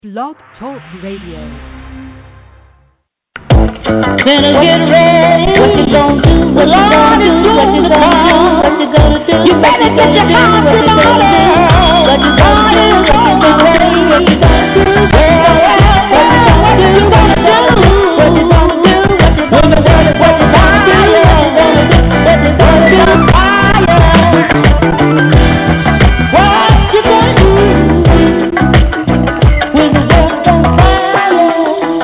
Blog Talk Radio. Better get ready. What you gonna do? What you gonna do? What you gonna do? What you gonna do? You better get your house in order. What you gonna do? What you gonna do? What you gonna do? What you gonna do? What you gonna do? What you gonna do? What you gonna do? What you gonna do? What you gonna do? What you gonna do? When the world's on fire.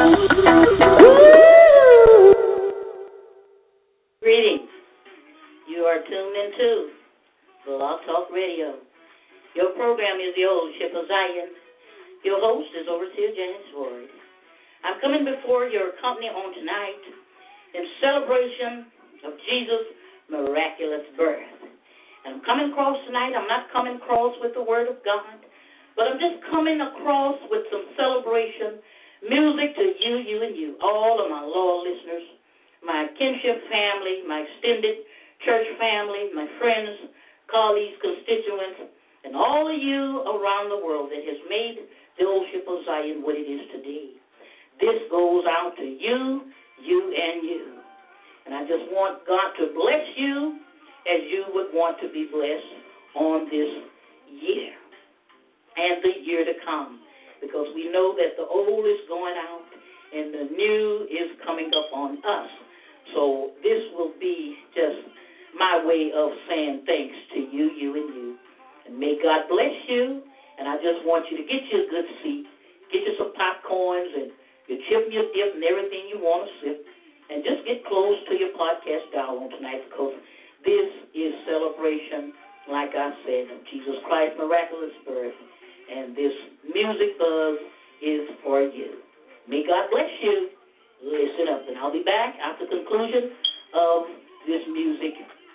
Greetings. You are tuned into Blog Talk Radio. Your program is the Old Ship of Zion. Your host is Overseer Janice Ward. I'm coming before your company on tonight in celebration of Jesus' miraculous birth. And I'm coming across tonight. I'm not coming across with the Word of God, but I'm just coming across with some celebration music to you, and you, all of my loyal listeners, my kinship family, my extended church family, my friends, colleagues, constituents, and all of you around the world that has made the Old Ship of Zion what it is today. This goes out to you, and you. And I just want God to bless you as you would want to be blessed on this year and the year to come, because we know that the old is going out and the new is coming up on us. So this will be just my way of saying thanks to you, and you. And may God bless you. And I just want you to get you a good seat, get you some popcorns and your chip and your dip and everything you want to sip, and just get close to your podcast dial on tonight, because this is celebration, like I said, of Jesus Christ's miraculous birth. And this music buzz is for you. May God bless you. Listen up, and I'll be back after the conclusion of this music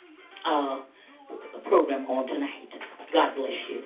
program on tonight. God bless you.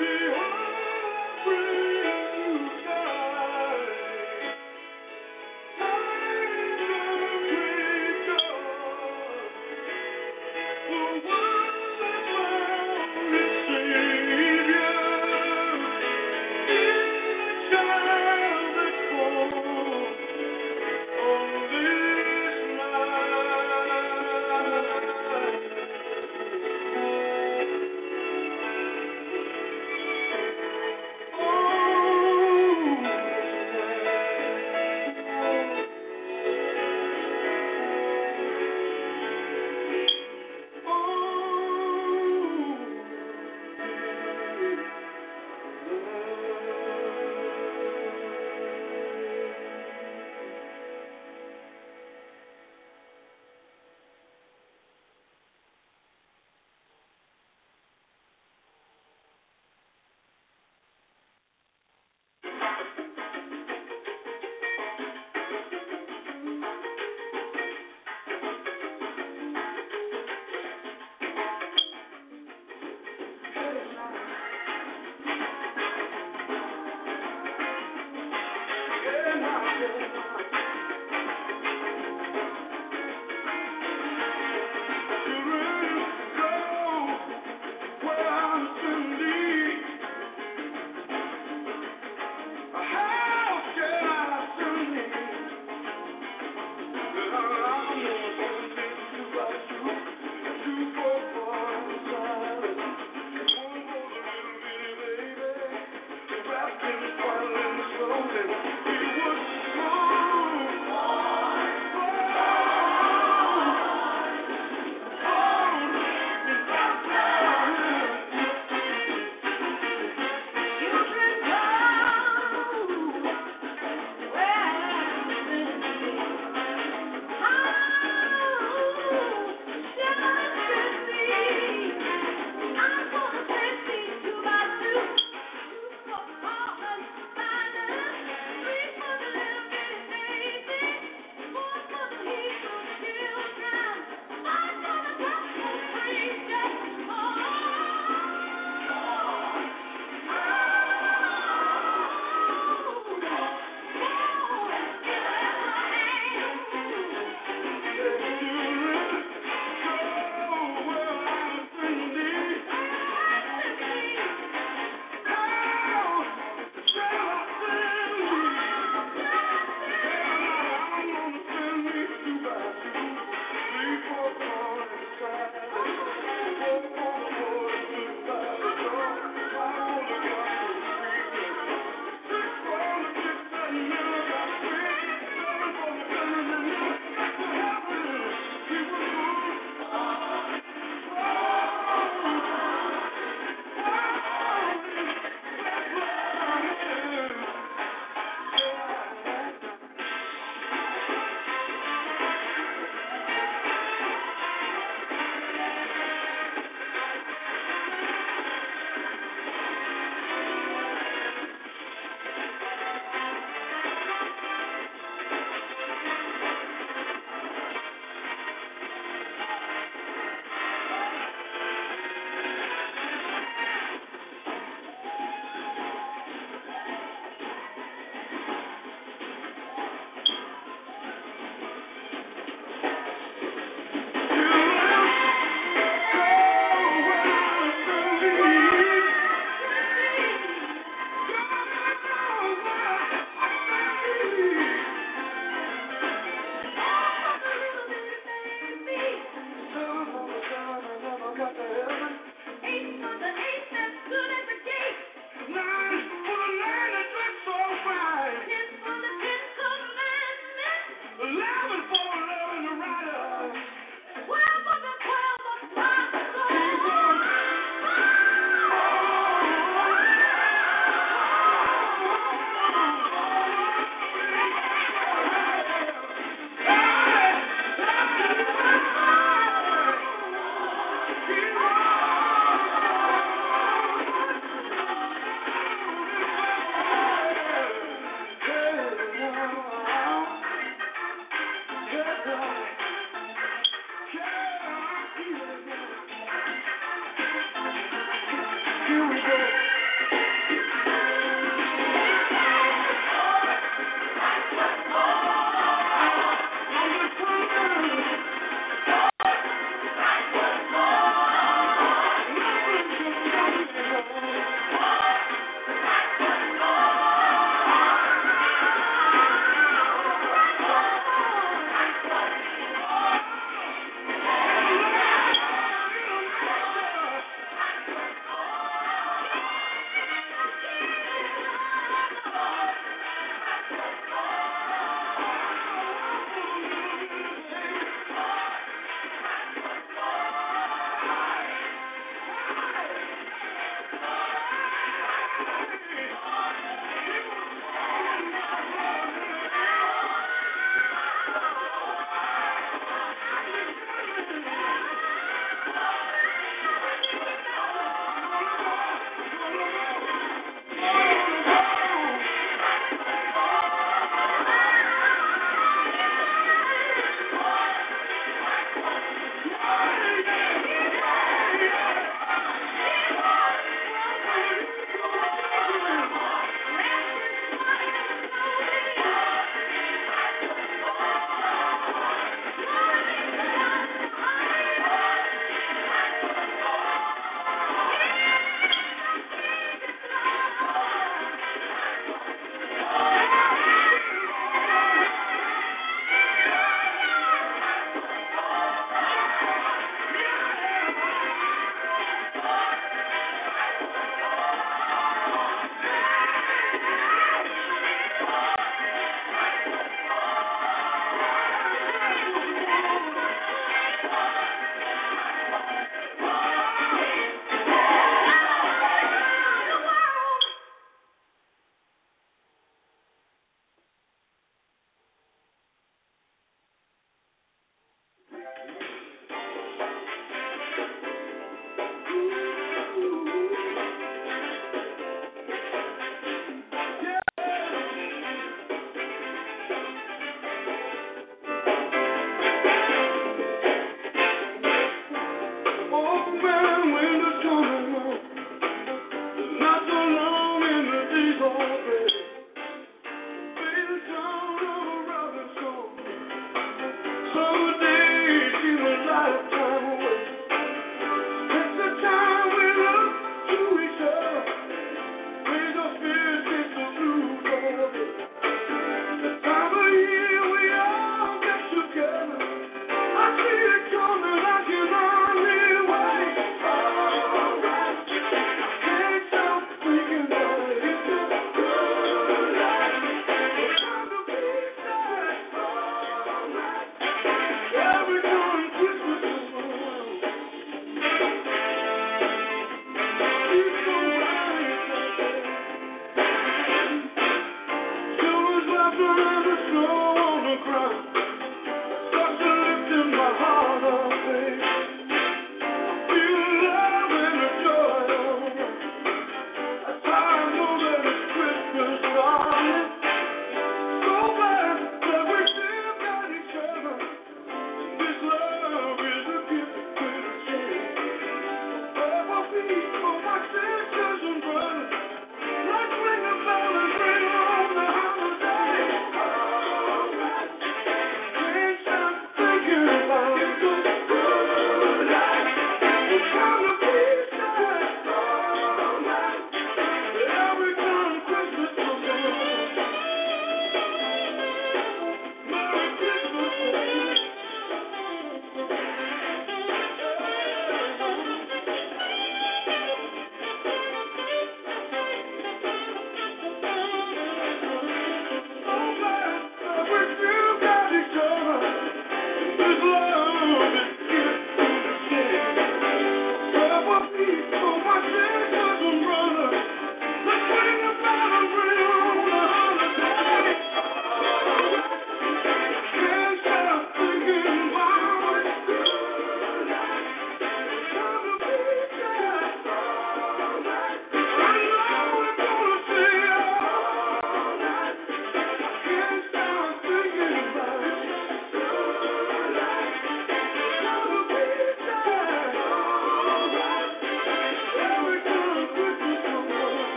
Here we go.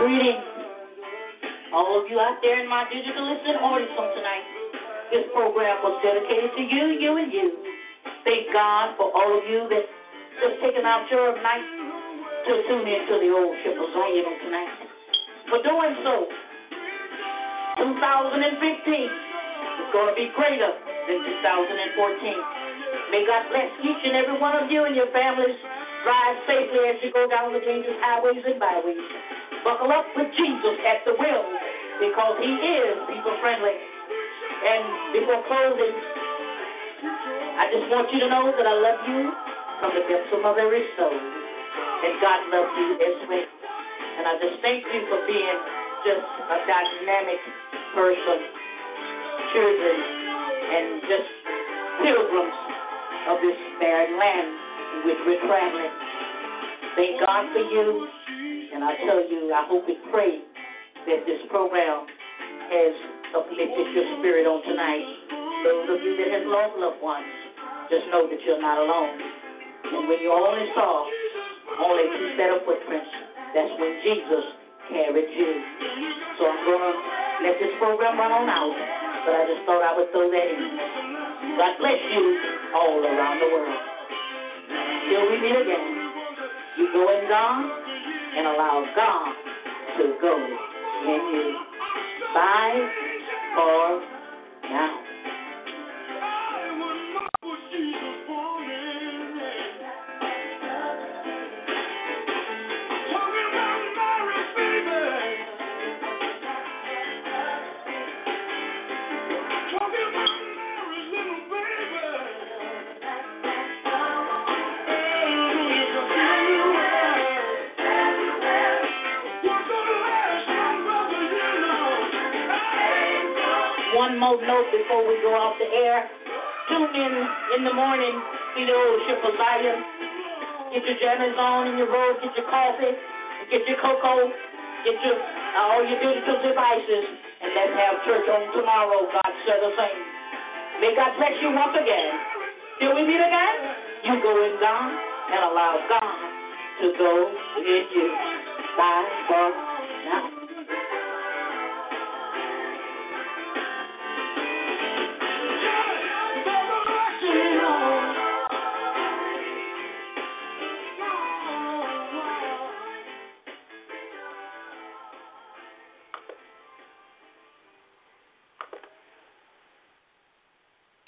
Greetings, all of you out there in my digital listening audience on tonight. This program was dedicated to you, you, and you. Thank God for all of you that just taken out your night to tune into the old Ship of Zion on tonight. For doing so, 2015 is going to be greater than 2014. May God bless each and every one of you and your families. Drive safely as you go down the dangerous highways and byways. Buckle up with Jesus at the wheel because he is people friendly. And before closing, I just want you to know that I love you from the depths of my very soul. And God loves you as well. And I just thank you for being just a dynamic person, children, and just pilgrims of this barren land in which we're traveling. Thank God for you. And I tell you, I hope and pray that this program has uplifted your spirit on tonight. Those of you that have lost loved ones, just know that you're not alone. And when you only saw only two set of footprints, that's when Jesus carried you. So I'm going to let this program run on out, but I just thought I would throw that in. God bless you all around the world. Till we meet again, you go in God and allow God to go in you. Bye for now. One more note before we go off the air. Tune in the morning, see the old Ship of Zion. Get your jammies on in your road, get your coffee, get your cocoa, get your all your digital devices, and let's have church on tomorrow. God said the same. May God bless you once again. Till we meet again, you go in God and allow God to go in you. Bye for now.